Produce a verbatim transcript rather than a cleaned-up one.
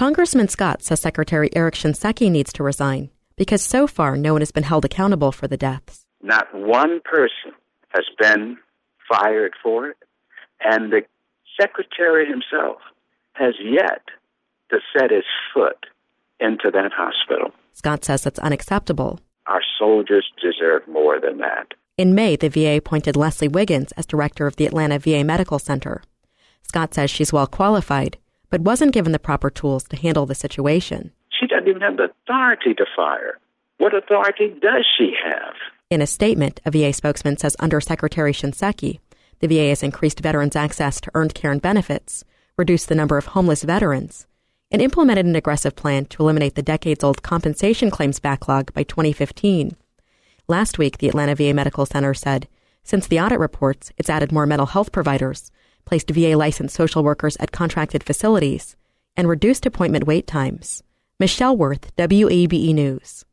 Congressman Scott says Secretary Eric Shinseki needs to resign because so far no one has been held accountable for the deaths. Not one person has been fired for it, and the secretary himself has yet to set his foot into that hospital. Scott says that's unacceptable. Our soldiers deserve more than that. In May, the V A appointed Leslie Wiggins as director of the Atlanta V A Medical Center. Scott says she's well qualified, but wasn't given the proper tools to handle the situation. She doesn't even have the authority to fire. What authority does she have? In a statement, a V A spokesman says under Secretary Shinseki, the V A has increased veterans' access to earned care and benefits, reduced the number of homeless veterans, and implemented an aggressive plan to eliminate the decades-old compensation claims backlog by twenty fifteen. Last week, the Atlanta V A Medical Center said, since the audit reports, it's added more mental health providers, placed V A-licensed social workers at contracted facilities, and reduced appointment wait times. Michelle Worth, W A B E News.